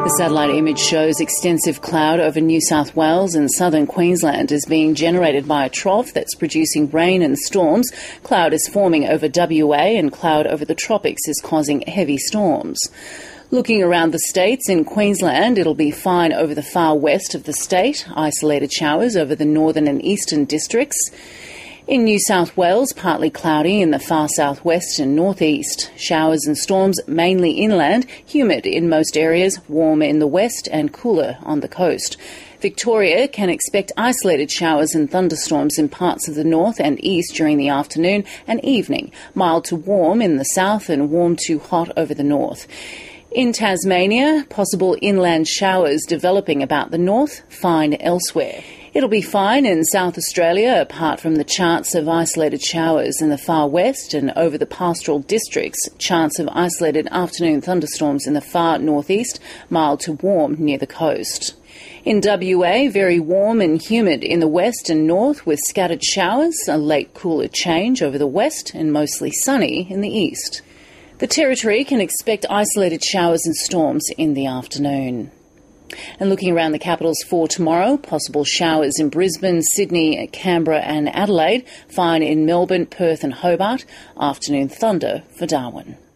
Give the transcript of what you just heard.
The satellite image shows extensive cloud over New South Wales and southern Queensland is being generated by a trough that's producing rain and storms. Cloud is forming over WA and cloud over the tropics is causing heavy storms. Looking around the states, in Queensland, it'll be fine over the far west of the state, isolated showers over the northern and eastern districts. In New South Wales, partly cloudy in the far southwest and northeast. Showers and storms mainly inland, humid in most areas, warm in the west and cooler on the coast. Victoria can expect isolated showers and thunderstorms in parts of the north and east during the afternoon and evening, mild to warm in the south and warm to hot over the north. In Tasmania, possible inland showers developing about the north, fine elsewhere. It'll be fine in South Australia, apart from the chance of isolated showers in the far west and over the pastoral districts, chance of isolated afternoon thunderstorms in the far northeast, mild to warm near the coast. In WA, very warm and humid in the west and north with scattered showers, a late cooler change over the west and mostly sunny in the east. The Territory can expect isolated showers and storms in the afternoon. And looking around the capitals for tomorrow, possible showers in Brisbane, Sydney, Canberra and Adelaide, fine in Melbourne, Perth and Hobart, afternoon thunder for Darwin.